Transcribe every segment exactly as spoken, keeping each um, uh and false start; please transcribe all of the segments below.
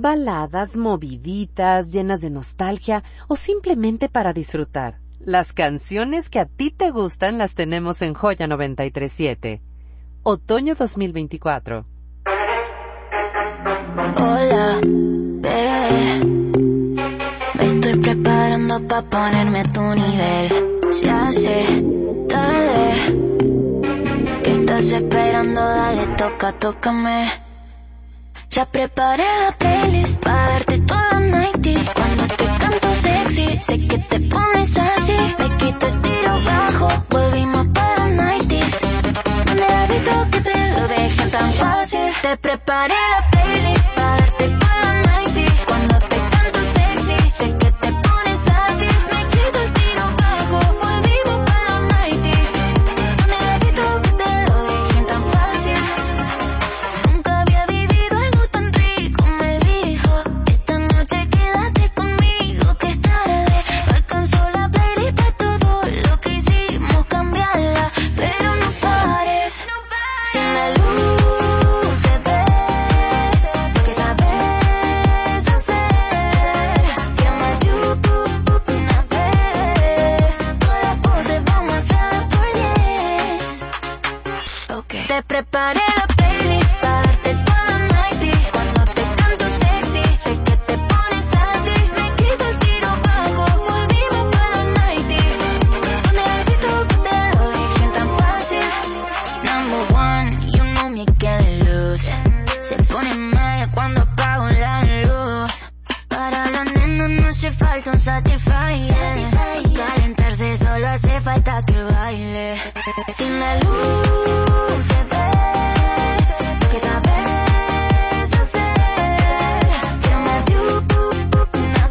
Baladas moviditas, llenas de nostalgia o simplemente para disfrutar. Las canciones que a ti te gustan las tenemos en Joya noventa y tres siete. Otoño dos mil veinticuatro. Hola, bebé. Me estoy preparando pa' ponerme a tu nivel. Se hace tarde. ¿Qué estás esperando? Dale, toca, tócame. Ya preparé la playlist pa' darte toda nineties. Cuando te canto sexy, sé que te pones así. Me quito el tiro bajo, volvimos para los nineties. No necesito que te lo dejen tan fácil. Te preparé la playlist pa' darte toda nineties. Cuando te canto sexy, sé que te pones así. Me quito el tiro bajo, volvimos para los nineties. No necesito que te lo dejen tan fácil. Nunca había vivido algo tan rico, me dijo. Esta noche quédate conmigo que es tarde. No alcanzó la playlist pa' todo lo que hicimos, cambiarla, pero no pares. Sin la luz se ve lo que sabes hacer. Llama a YouTube una vez. Todas las poses vamos a hacer por diez. Okay. Te preparé la playlist para darte toda nineties. Cuando te canto sexy, sé que te pones así. Me quito el tiro bajo, volvimos para los nineties. No necesito que te lo dejen tan fácil. Number one, you know me get loose. Se pone mal cuando apago la luz. Para la nena no hace falta un Satisfyer. Para calentarse solo hace falta que baile. Sin la luz se ve lo que sabes hacer. Llama a YouTube una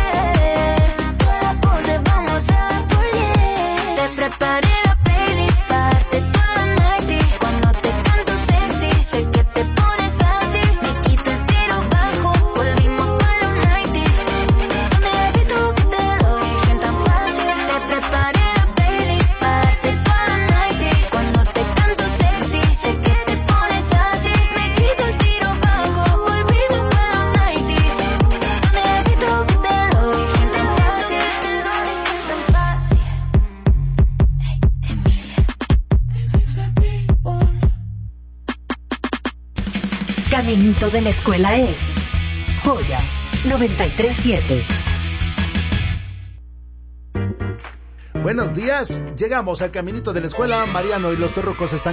vez. Todas las poses vamos a por diez. Te preparé la playlist para darte toda nineties. Cuando te canto sexy, sé que te pones así. Me quito el tiro bajo, volvimos para los nineties. No necesito que te lo dejen tan fácil. Te preparé la playlist para darte toda nineties. Cuando te canto sexy, sé que te pones así. Me quito el tiro bajo, volvimos para los nineties. No necesito que te lo dejen tan fácil. Tan fácil. Hey, Emilia. Caminito de la escuela es Joya noventa y tres siete. Buenos días, llegamos al caminito de la escuela. Mariano y los Torrucos están